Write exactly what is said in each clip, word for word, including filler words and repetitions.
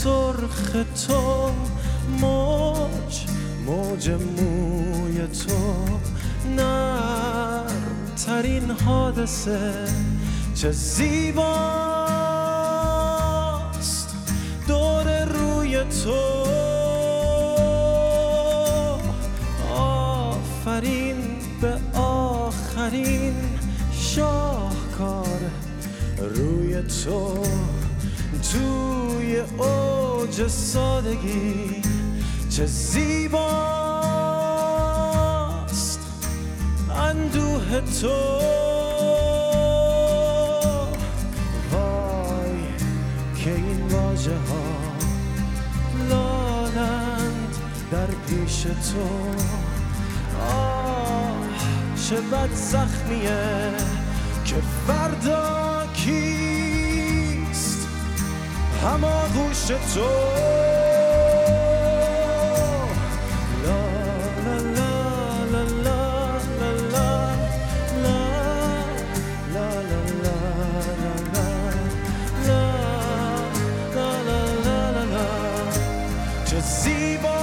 سرخ تو، موج موج موی تو، نرم ترین حادثه چه زیباست دور روی تو. آفرین به آخرین شاهکار روی تو، توی اوج سادگی چه زیباست اندوه تو. وای که این واژه ها لالند در پیش تو. آه چه بد زخمیه که فردا کیست هماغوش تو. لا لا لا لا لا لا لا لا لا لا لا لا چه زیبا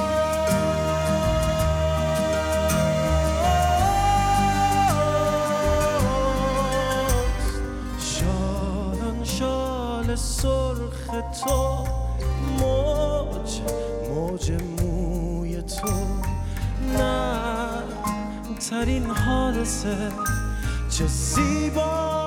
سرخ تو، موج موج موی تو، نرم ترین حادثه چه زیبا